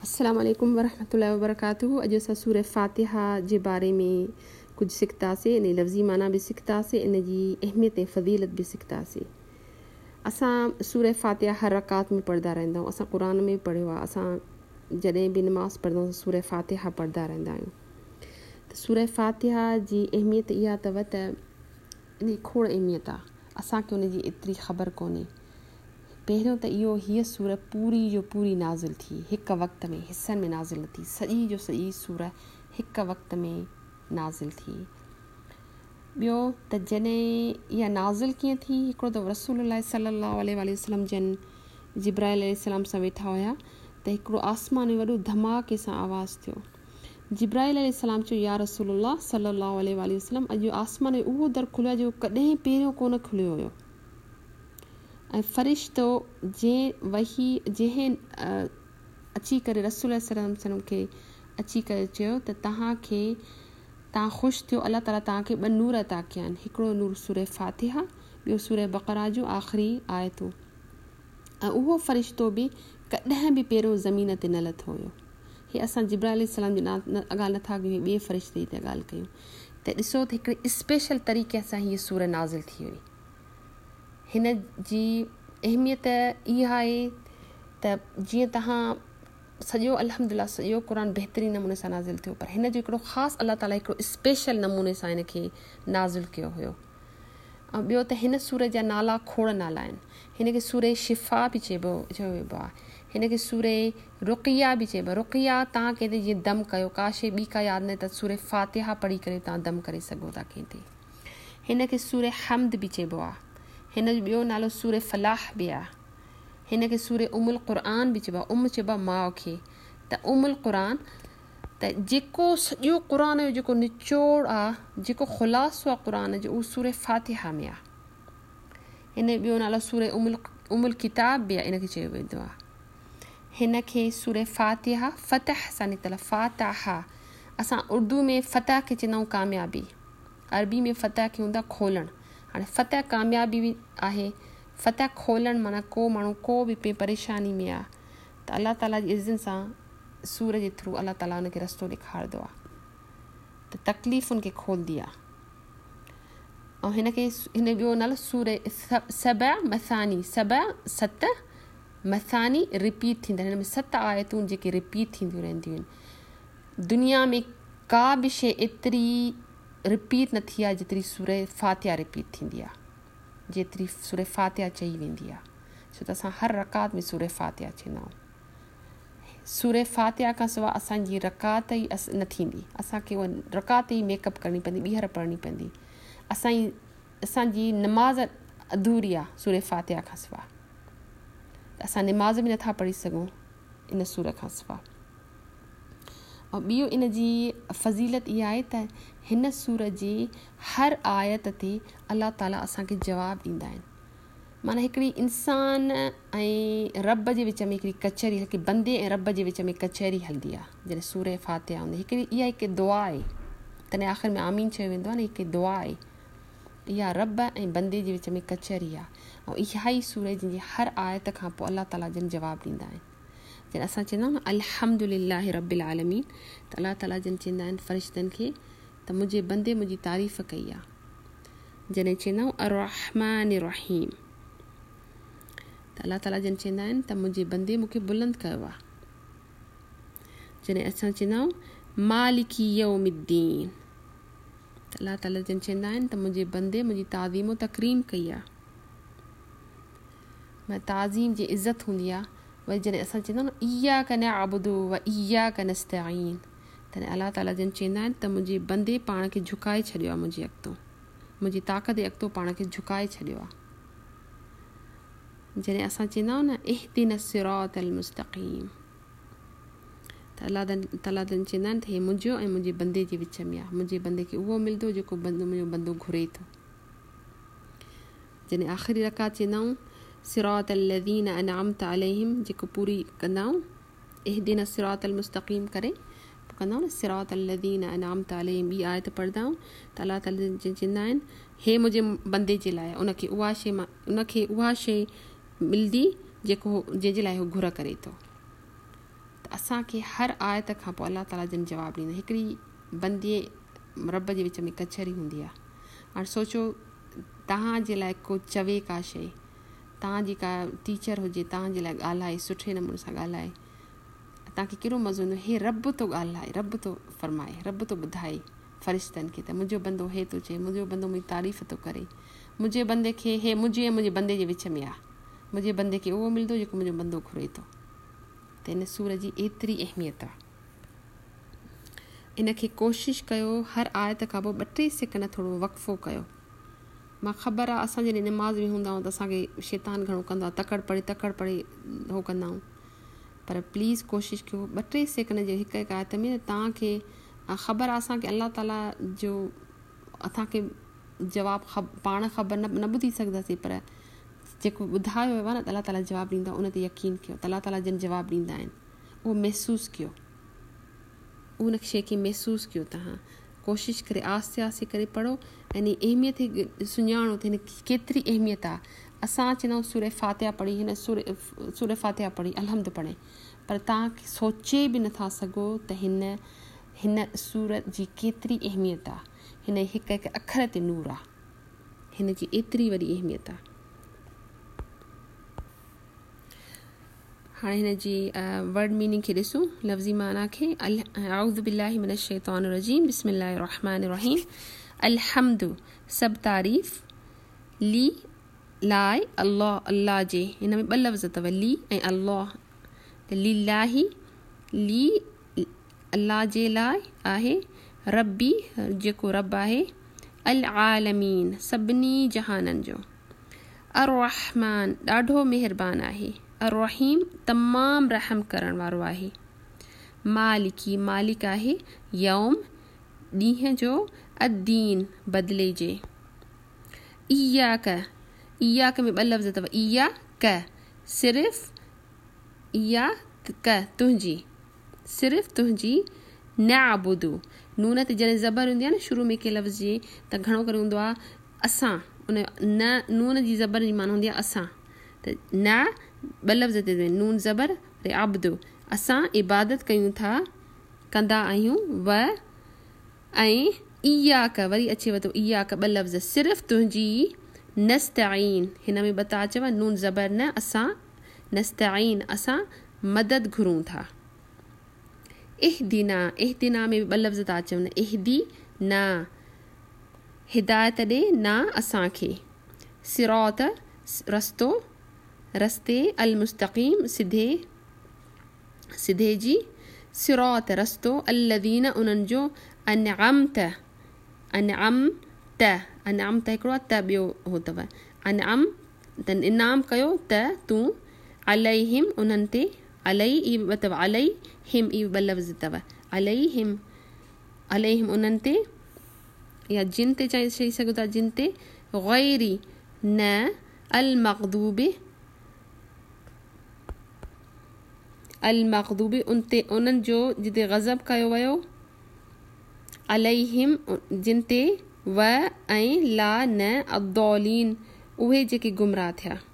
अस्सलाम वालेकुम वरहमतुल्लाहि वबरकातुहू। अॼु असां सूरह फ़ातिहा जे बारे में कुझु सिखतासीं, इन लफ़्ज़ी माना बि सिखतासीं, इन जी अहमियत ऐं फ़ज़ीलत बि सिखतासीं। असां सूरह फ़ातिहा हर रकात में पढ़ंदा रहंदा आहियूं। असां क़ुर में पढ़ियो आहे, असां जॾहिं बि नमाज़ पढ़ंदा आहियूं सूरह फ़ातिहा पढ़ंदा रहंदा आहियूं। त सूरह फ़ातिहा जी अहमियत इहा अथव त इन खोड़ अहमियत आहे, असांखे उन जी एतिरी ख़बर कोन्हे। पहिरियों त इहो हीअ सूरह पूरी जो पूरी नाज़िल थी, हिकु वक़्त में हिस्सनि में नाज़िल न थी, सॼी जो सॼी सूरह हिकु वक़्त में नाज़िल थी। ॿियो त जॾहिं इहा नाज़िल कीअं थी, हिकिड़ो दफ़ो रसूलुल्लाह सल्लल्लाहु अलैहि वसल्लम जन जिब्राइल अलैहिस्सलाम सां वेठा हुया त हिकिड़ो आसमान में वॾो धमाके सां आवाज़ थियो। जिब्राइल अलैहिस्सलाम चयो, या रसूलुल्लाह सल्लल्लाहु अलैहि वसल्लम, अॼु आसमान में उहो दर खुलियो जो कॾहिं पहिरियों कोन खुलियो हुयो। ऐं फ़रिश्तो जंहिं अची करे रसूल सल्लल्लाहु खे अची करे चयो त तव्हां ख़ुशि थियो, अल्लाह ताला तव्हांखे ॿ नूर अता कया आहिनि, हिकिड़ो नूर सूरह फ़ातिहा, ॿियो सूरह बक़रा जो आख़िरी आयतूं। ऐं उहो फ़रिश्तो बि कॾहिं बि पहिरियों ज़मीन ते न लथो हुयो। हीअ असां जिब्राइल अलैहिस्सलाम जी ॻाल्हि नथा कयूं, ॿिए फ़रिश्ते जी त ॻाल्हि कयूं। त ॾिसो त हिकिड़े स्पेशल तरीक़े सां हीअ सूरह नाज़िल थी हुई। हिन जी अहमियत इहा आहे त जीअं तव्हां सॼो अल्हम्दुलिल्लाह सॼो क़ुर बहितरीन नमूने सां नाज़िल थियो, पर हिन जो हिकिड़ो ख़ासि अल्लाह ताला हिकिड़ो स्पेशल नमूने सां हिन खे नाज़िल कयो हुयो। ऐं ॿियो त हिन सूरह जा नाला खोड़ नाला आहिनि। हिन खे सूरह शिफ़ा बि चयो वेंबो आहे, हिन खे सूरह रुक़िया बि चइबो आहे। रुक़िया तव्हां कंहिं ते जीअं दम कयो, का शइ ॿी का यादि न त सूरह फ़ातिहा पढ़ी करे तव्हां दम करे सघो था कंहिं ते। हिन खे सूरह हमद बि चइबो आहे। हिन जो ॿियो नालो सूरह फलाह बि आहे। हिन खे सूरह उमुल क़ुरान बि चइबो आहे। चइबो आहे माउ खे। त उमुल क़ुरान त जेको सॼो क़ुर जो जेको निचोड़ आहे, जेको ख़ुलासो आहे क़ुर जो, उहो सूरह फ़ातिहा में आहे। हिन जो ॿियो नालो सूरह उमुल किताब बि आहे, इन खे चयो वेंदो आहे। हिन खे सूरह फ़ातिहा फ़तह सां निकितल फ़ातिहा, असां उर्दू में फ़तह खे चवंदा आहियूं कामयाबी, अरबी में फ़तह खे हूंदा खोलणु। हाणे फ़तह कामयाबी बि आहे, फ़तह खोलणु माना को माण्हू को बि परेशानी में आहे त अल्लाह ताला जी इज़्ज़त सां सूर जे थ्रू अल्लाह ताला उनखे रस्तो ॾेखारींदो आहे, त तकलीफ़ुनि खे खोलंदी आहे। ऐं हिन ॿियो नालो सूरह सबअ मसानी, सत मसानी रिपीट थींदा आहिनि। हिन में 7 आयतूं जेके रिपीट थींदियूं रहंदियूं आहिनि। दुनिया में का बि शइ एतिरी रिपीट न थी आहे जेतिरी सूरह फ़ातिहा रिपीट थींदी आहे, जेतिरी सूरह फ़ातिहा चई वेंदी आहे। छो त असां हर रकात में सूरह फ़ातिहा चवंदा आहियूं। सूरह फ़ातिहा खां सवाइ असांजी रकात ई न थींदी, असांखे उहा रकात ई मेकअप करणी पवंदी, ॿीहर पढ़णी पवंदी। असांजी नमाज़ अधूरी आहे सूरह फ़ातिहा खां सवाइ, त असां नमाज़ बि नथा पढ़ी सघूं इन सूरह खां सवाइ। ऐं ॿियो इन जी फ़ज़ीलत इहा आहे त हिन सूरह जी हर आयत ते अल्लाह ताला असांखे जवाबु ॾींदा आहिनि। माना हिकिड़ी इंसान ऐं रब जे विच में हिकिड़ी कचहरी, हिकु बंदे ऐं रब जे विच में कचहरी हलंदी आहे जॾहिं सूरह फ़ातिहा हूंदी। इहा हिकु दुआ आहे, तॾहिं आख़िर में आमीन चयो वेंदो आहे न, हिकु दुआ आहे। इहा रब ऐं बंदे जे विच में कचहरी आहे, ऐं इहा ई सूरह जंहिंजी हर आयत खां पोइ अल्लाह ताला जन जवाबु ॾींदा आहिनि। जॾहिं असां चवंदा आहियूं न अल्हम्दुलिल्लाह रब्बिल आलमीन, त अल्लाह ताला जन चवंदा आहिनि फ़रिश्तनि खे त मुंहिंजे बंदे मुंहिंजी तारीफ़ कई आहे। जॾहिं चवंदा आहियूं अर्रहमान रहीम, त अल्लाह ताला जन चवंदा आहिनि त मुंहिंजे बंदे मूंखे बुलंद कयो आहे। जॾहिं असां चवंदा आहियूं मालिकी यौमिद्दीन, त अल्लाह ताला जन चवंदा आहिनि त मुंहिंजे बंदे मुंहिंजी ताज़ीम व तकरीम कई आहे। मां ताज़ीम जी इज़त हूंदी आहे। वरी जॾहिं असां चवंदा आहियूं न इय्याक नअबुदु व इय्याक नस्तईन, तॾहिं अल्लाह ताला जन चवंदा आहिनि त मुंहिंजे बंदे पाण खे झुकाए छॾियो आहे, मुंहिंजे अॻितो, मुंहिंजी ताक़त जे अॻितो पाण खे झुकाए छॾियो आहे। जॾहिं असां चवंदा आहियूं न इहदिना सिरातल मुस्तक़ीम, त अल्लाह ताला जन चवंदा आहिनि त हे मुंहिंजो ऐं मुंहिंजे बंदे जे विच में आहे। मुंहिंजे बंदे खे उहो मिलंदो जेको मुंहिंजो बंदो घुरे थो। जॾहिं आख़िरी रकात चवंदा आहियूं सिरातल लज़ीन अनअमत अलैहिम, जेको पूरी कंदा आहियूं इहदिना सिरातल मुस्तक़ीम करे कंदा आहियूं न, सिरातल लज़ीन अनअमत अलैहिम, ॿी आयत पढ़ंदा आहियूं त अल्लाह ताला चवंदा आहिनि हे मुंहिंजे बंदे जे लाइ उनखे उहा शइ मिलंदी जंहिंजे लाइ उहो घुर करे थो। त असांखे हर आयत खां पोइ अलाह ताला जिन जवाबु ॾींदा. हिकिड़ी बंदीअ रब जे विच में कचहरी हूंदी आहे. हाणे सोचो तव्हांजे लाइ को चवे का शइ, तव्हांजी का टीचर हुजे तव्हांजे लाइ ॻाल्हाए, सुठे नमूने सां ॻाल्हाए, तव्हांखे कहिड़ो मज़ो ईंदो. हे रब थो ॻाल्हाए, रब थो फरमाए, रब थो ॿुधाए फ़रिश्तनि खे त मुंहिंजो बंदो हे थो चए, मुंहिंजो बंदो मुंहिंजी तारीफ़ थो करे, मुंहिंजे बंदे खे हे मुंहिंजे ऐं मुंहिंजे बंदे जे विच में आहे, मुंहिंजे बंदे खे उहो मिलंदो जेको मुंहिंजो बंदो घुरे थो. त हिन सूर जी एतिरी अहमियत आहे. इनखे कोशिशि कयो हर आयत खां पोइ 2-3 सेकंड थोरो वक़फ़ो कयो. मां ख़बर आहे असां जॾहिं निमाज़ में हूंदा आहियूं त असांखे शैतान घणो कंदो आहे, तकड़ि पढ़ी हो कंदा आहियूं. पर प्लीज़ कोशिशि कयो 2-3 सेकंड जे हिकु आयत में तव्हांखे ख़बर आहे. असांखे अलाह ताला जो असांखे जवाबु पाण ख़बर न ॿुधी सघंदासीं, पर जेको ॿुधायो वियो आहे न त अलाह ताला जवाबु ॾींदा, उन ते यकीन कयो. त अलाह ताला जिन जवाबु ॾींदा आहिनि उहो महसूसु कयो, उन शइ खे महसूसु कयो. तव्हां कोशिशि करे आस्ते आस्ते करे पढ़ो. हिन अहमियत खे सुञाणो त हिन केतिरी अहमियत आहे. असां चवंदा आहियूं सूरह फातिहा पढ़ी, हिन सूरह फातिहा पढ़ी, अलहम्द पढ़े, पर तव्हां सोचे बि नथा सघो त हिन सूरत जी केतिरी अहमियत आहे. हिन हिकु हिकु अखर ते नूर आहे, हिन जी एतिरी वॾी अहमियत आहे. हाणे हिन जी वर्ड मीनिंग खे ॾिसूं, लफ़्ज़ी माना खे. अऊज़ु बिल्लाहि मिनश शैतानिर रजीम, बिस्मिल्लाहिर रहमानिर रहीम. अलहम्दु सब तारीफ़, ली लाए, अल्लाह अल्लाह जे. हिन में 2 लफ़्ज़ अथव, ली ऐं अल्लाह. लिल्लाही ली अल्लाह जे लाइ आहे, रब्बी जेको रब आहे, अल आलमीन सभिनी जहाननि जो, अर्रहमान ॾाढो महिरबान आहे, अर्रहीम तमामु रहम करण वारो आहे, मालिकी मालिक आहे, यौम ॾींहं जो, अद्दीन बदिले जे. इयाक में 2 लफ़्ज़ अथव, इयाक सिर्फ़, इयाक तुंहिंजी, सिर्फ़ तुंहिंजी, नअबुदु नून ते जॾहिं ज़बर हूंदी आहे न शुरू में के लफ़्ज़ जी, त घणो करे हूंदो आहे असां, उन न नून जी ज़बर जी माना हूंदी आहे असां. त न 2 लफ़्ज़ ते नून ज़बर रे अब्दु, असां इबादत कयूं था, कंदा आहियूं. व ऐं इयाक वरी अचेव थो, इयाक 2 लफ़्ज़, सिर्फ़ु तुंहिंजी, नस्तईन हिन में 2 था अचव, नून ज़बर न, असां नस्तईन असां मदद घुरूं था. इहदिना में 2 लफ़्ज़ था अचवनि, इहदी ना हिदायत ॾे ना असांखे, सिरात रस्तो रस्ते, अल मुस्तक़ीम सिधे जी, सिरात रस्तो, अल्लज़ीन उन्हनि जो, अनअमत हिकिड़ो त ॿियो हो अथव, अनअम त इनाम कयो, त तूं, अलैहिम उन्हनि ते, अलई ई अथव, अलैहिम ई 2 लफ़्ज़ अथव, अलैहिम उन्हनि ते, या जिन ते चई सघो था, जिन ते, गैरी न, अल मग़दूबी उन्हनि जो जिते ग़ज़ब कयो वियो, अलैहिम जिन ते, व ऐं ला न अद्दौलीन उहे जेके गुमराह थिया.